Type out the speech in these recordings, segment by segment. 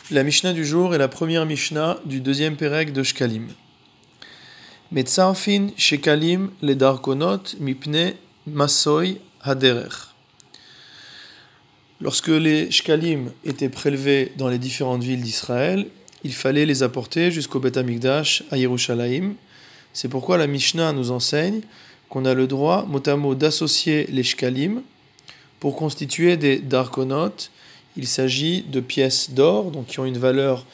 La Mishnah du jour est la première Mishnah du deuxième Pérec de Shkalim. Metzarfin Shekalim le Darkonot Mipne Masoy Haderer. Lorsque les Shkalim étaient prélevés dans les différentes villes d'Israël, il fallait les apporter jusqu'au Beth Amikdash à Yerushalayim. C'est pourquoi la Mishnah nous enseigne qu'on a le droit, mot à mot, d'associer les Shkalim pour constituer des Darkonot. Il s'agit de pièces d'or, donc qui ont une valeur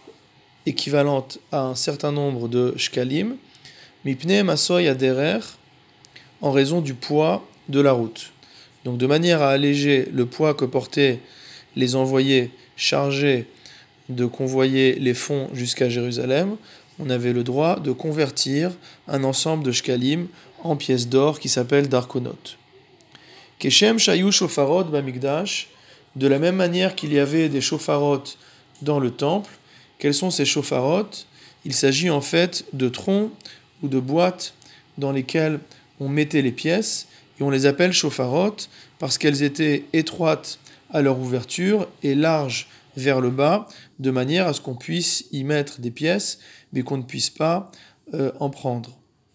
équivalente à un certain nombre de shkalim, mipne masoy aderer, en raison du poids de la route. Donc de manière à alléger le poids que portaient les envoyés chargés de convoyer les fonds jusqu'à Jérusalem, on avait le droit de convertir un ensemble de shkalim en pièces d'or qui s'appelle darkonot. Keshem shayu shofarot bamikdash. De la même manière qu'il y avait des shofarot dans le temple, quels sont ces shofarot ? Il s'agit en fait de troncs ou de boîtes dans lesquelles on mettait les pièces, et on les appelle shofarot parce qu'elles étaient étroites à leur ouverture et larges vers le bas, de manière à ce qu'on puisse y mettre des pièces, mais qu'on ne puisse pas en prendre.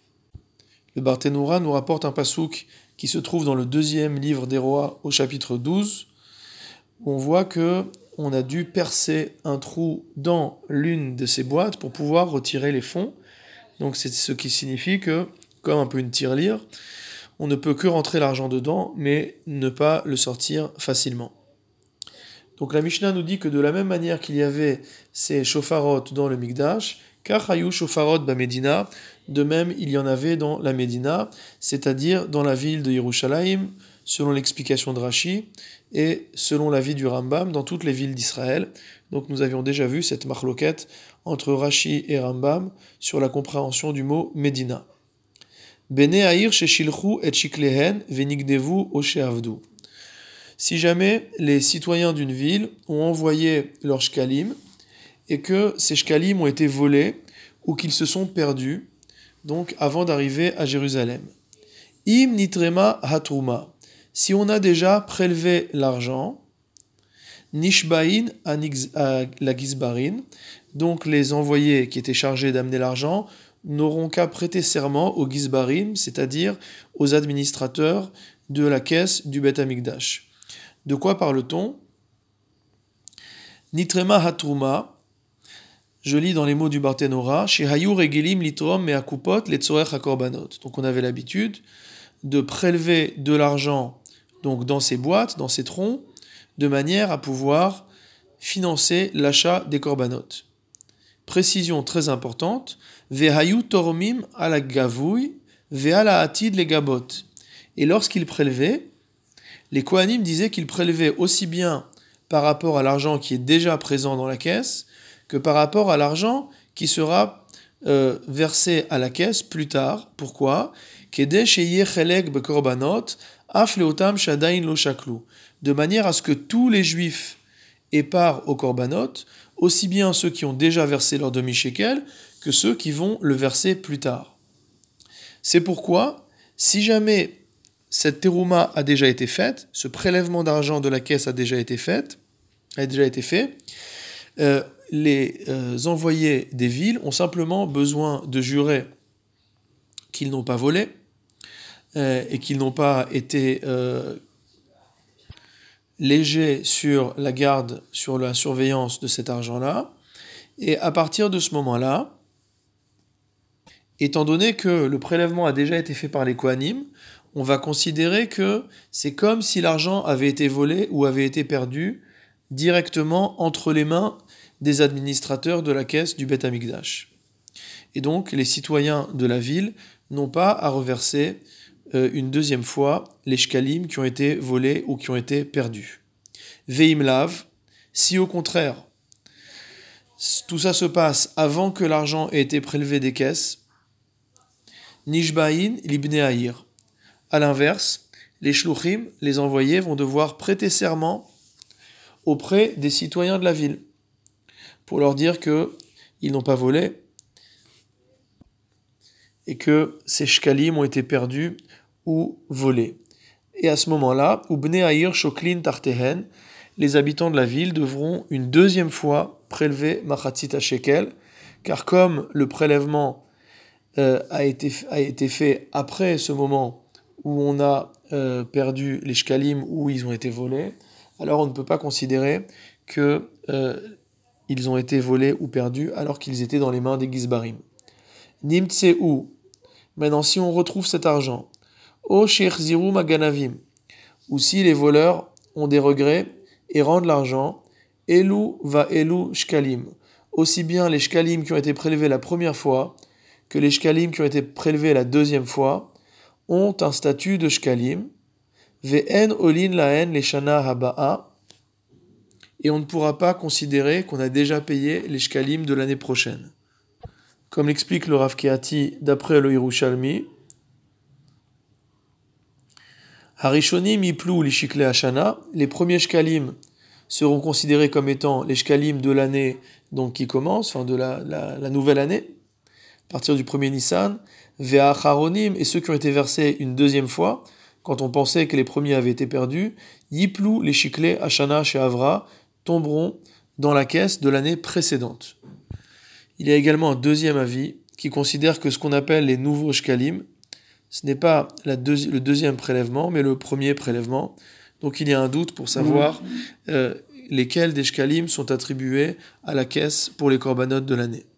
Le Barthénoura nous rapporte un pasouk qui se trouve dans le deuxième livre des rois au chapitre 12, on voit que on a dû percer un trou dans l'une de ces boîtes pour pouvoir retirer les fonds. Donc c'est ce qui signifie que, comme un peu une tirelire, on ne peut que rentrer l'argent dedans, mais ne pas le sortir facilement. Donc la Mishnah nous dit que de la même manière qu'il y avait ces shofarot dans le Mikdash, kachayu shofarot bamedina, de même il y en avait dans la Médina, c'est-à-dire dans la ville de Yerushalayim, selon l'explication de Rashi, et selon l'avis du Rambam, dans toutes les villes d'Israël. Donc nous avions déjà vu cette marloquette entre Rashi et Rambam sur la compréhension du mot Médina. Bene Aïr sheshilchu et shiklehen venigdevu osheavdu. Si jamais les citoyens d'une ville ont envoyé leurs shkalim et que ces shkalim ont été volés ou qu'ils se sont perdus, donc avant d'arriver à Jérusalem. Im nitrema hatruma. Si on a déjà prélevé l'argent, nishbain à la gizbarin, donc les envoyés qui étaient chargés d'amener l'argent n'auront qu'à prêter serment aux gizbarim, c'est-à-dire aux administrateurs de la caisse du Beth Amikdash. De quoi parle-t-on ? Nitrema hatruma, je lis dans les mots du Barthénoura, shehayu regilim litrom me'akupot letzorech hakorbanot. Donc on avait l'habitude de prélever de l'argent donc dans ces boîtes, dans ces troncs, de manière à pouvoir financer l'achat des korbanot. Précision très importante, vehayu tormim ala gavouy ve'ala atid les gabot. Et lorsqu'ils prélevaient, les Kohanim disaient qu'ils prélevaient aussi bien par rapport à l'argent qui est déjà présent dans la caisse, que par rapport à l'argent qui sera versé à la caisse plus tard. Pourquoi ? De manière à ce que tous les juifs aient part au korbanot, aussi bien ceux qui ont déjà versé leur demi-shekel que ceux qui vont le verser plus tard. C'est pourquoi, si jamais cette terouma a déjà été faite, ce prélèvement d'argent de la caisse a déjà été fait, les envoyés des villes ont simplement besoin de jurer qu'ils n'ont pas volé et qu'ils n'ont pas été légers sur la garde, sur la surveillance de cet argent-là. Et à partir de ce moment-là, étant donné que le prélèvement a déjà été fait par les Kohanim, on va considérer que c'est comme si l'argent avait été volé ou avait été perdu directement entre les mains des administrateurs de la caisse du Beth Amikdash. Et donc, les citoyens de la ville n'ont pas à reverser une deuxième fois les shkalim qui ont été volés ou qui ont été perdus. Veim lav, si au contraire, tout ça se passe avant que l'argent ait été prélevé des caisses, nishbain libne aïr. À l'inverse, les shluchim, les envoyés, vont devoir prêter serment auprès des citoyens de la ville pour leur dire qu'ils n'ont pas volé et que ces shkalim ont été perdus ou volés. Et à ce moment-là, Ubne Aïr Shoklin Tartehen, les habitants de la ville devront une deuxième fois prélever machatzit shekel, car comme le prélèvement a été fait après ce moment où on a perdu les shkalim, où ils ont été volés, alors on ne peut pas considérer que ils ont été volés ou perdus alors qu'ils étaient dans les mains des Gizbarim. Nimtseu. Maintenant, si on retrouve cet argent, O Shechziru Maganavim, ou si les voleurs ont des regrets et rendent l'argent, Elu va Elu Shkalim, aussi bien les Shkalim qui ont été prélevés la première fois que les Shkalim qui ont été prélevés la deuxième fois ont un statut de Shkalim, Ve'en Olin Laen Leshana Haba'a, et on ne pourra pas considérer qu'on a déjà payé les Shkalim de l'année prochaine. Comme l'explique le Rav Kehati d'après le Yerushalmi, Harishonim Yiplu Lishikle Hashana, les premiers Shkalim seront considérés comme étant les Shkalim de l'année donc qui commence, enfin de la nouvelle année, à partir du 1er Nissan, Ve'acharonim, et ceux qui ont été versés une deuxième fois, quand on pensait que les premiers avaient été perdus, Yiplu Lishikle Hashana She'avra, tomberont dans la caisse de l'année précédente. Il y a également un deuxième avis qui considère que ce qu'on appelle les nouveaux shkalim, ce n'est pas le deuxième prélèvement, mais le premier prélèvement. Donc il y a un doute pour savoir lesquels des shkalim sont attribués à la caisse pour les korbanot de l'année.